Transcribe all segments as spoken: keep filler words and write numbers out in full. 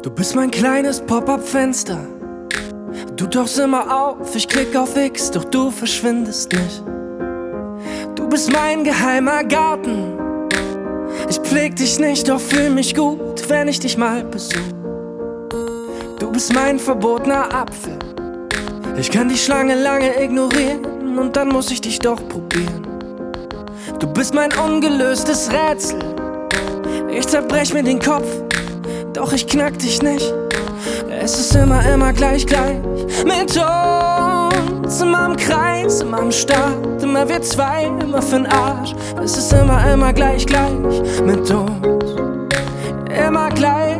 Du bist mein kleines Pop-up-Fenster. Du tauchst immer auf, ich klick auf X, doch du verschwindest nicht. Du bist mein geheimer Garten. Ich pfleg dich nicht, doch fühl mich gut, wenn ich dich mal besuch. Du bist mein verbotener Apfel. Ich kann die Schlange lange ignorieren und dann muss ich dich doch probieren. Du bist mein ungelöstes Rätsel. Ich zerbrech mir den Kopf, doch ich knack dich nicht. Es ist immer, immer gleich, gleich mit uns. Immer im Kreis, immer im Start, immer wir zwei, immer für'n Arsch. Es ist immer, immer gleich, gleich mit uns. Immer gleich.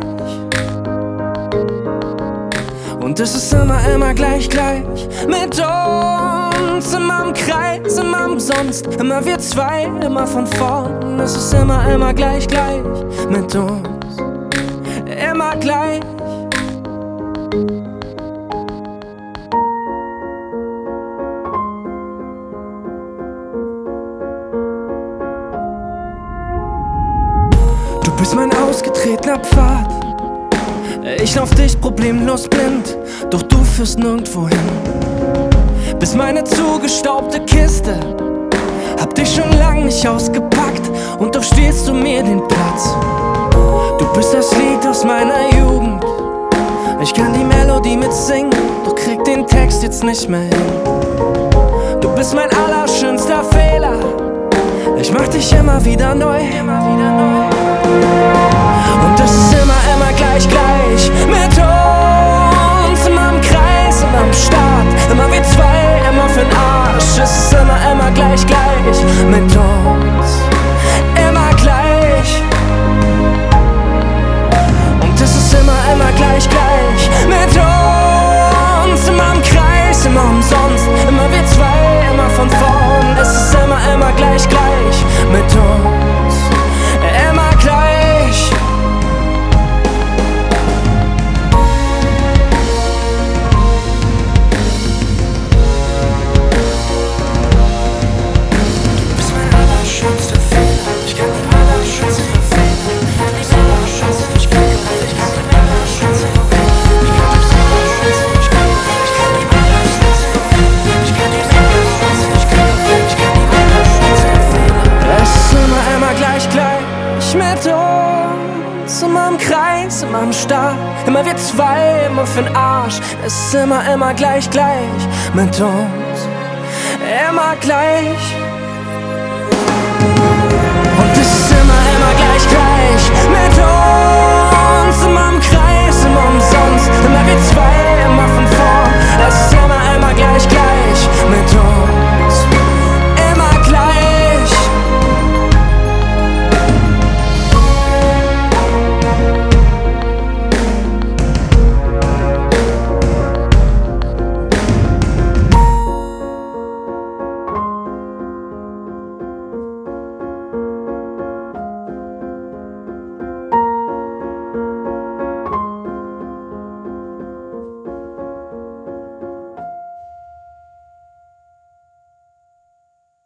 Und es ist immer, immer gleich, gleich mit uns. Immer im Kreis, immer umsonst, immer wir zwei, immer von vorn. Es ist immer, immer gleich, gleich mit uns. Immer gleich. Du bist mein ausgetretener Pfad. Ich lauf dich problemlos blind, doch du führst nirgendwo hin. Bist meine zugestaubte Kiste. Hab dich schon lang nicht ausgepackt und doch stiehlst du mir den Platz. Du bist das Lied aus meiner Jugend. Ich kann die Melodie mitsingen, doch krieg den Text jetzt nicht mehr hin. Du bist mein allerschönster Fehler. Ich mach dich immer wieder neu. Und es ist immer, immer gleich, gleich mit uns. Immer im Kreis, immer am Start, immer wir zwei, immer für'n Arsch. Es ist immer, immer gleich, gleich mit uns. Immer gleich. Und es ist immer, immer gleich, gleich mit uns. Immer im Kreis, immer umsonst, immer wir zwei, immer von vorn. Es ist immer, immer gleich, gleich mit uns. Immer gleich. Du bist mein allerschönster Fehler. Ich kann die allerschönste Fehler. Die allerschönste, ich kann die allerschönste Fehler. Ich kann die allerschönste, ich kann die allerschönste Fehler. Ich kann die allerschönste, ich kann ich kann die allerschönste Fehler. Es ist immer, immer gleich, gleich mit uns. Immer im Kreis, immer am Start, immer wir zwei, immer für'n Arsch. Es ist immer, immer gleich, gleich mit uns. Immer gleich.